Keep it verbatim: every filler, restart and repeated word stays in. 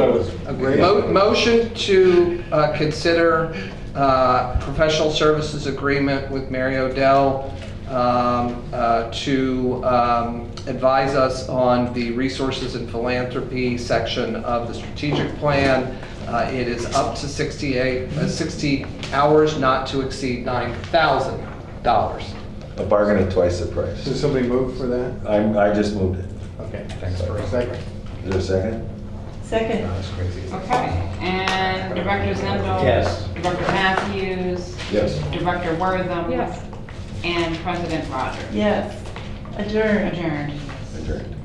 I was Okay. Mo- Motion to uh, consider uh, professional services agreement with Mary Odell um, uh, to um, advise us on the resources and philanthropy section of the strategic plan. Uh, It is up to sixty-eight, uh, sixty hours, not to exceed nine thousand dollars. A bargain at twice the price. Did somebody move for that? I, I just moved it. Okay, thanks for a second. Is there a second? Second. Okay, and Director Zendel? Yes. Director Matthews? Yes. Director Wortham? Yes. And President Rogers? Yes. Adjourned. Adjourned. Adjourned.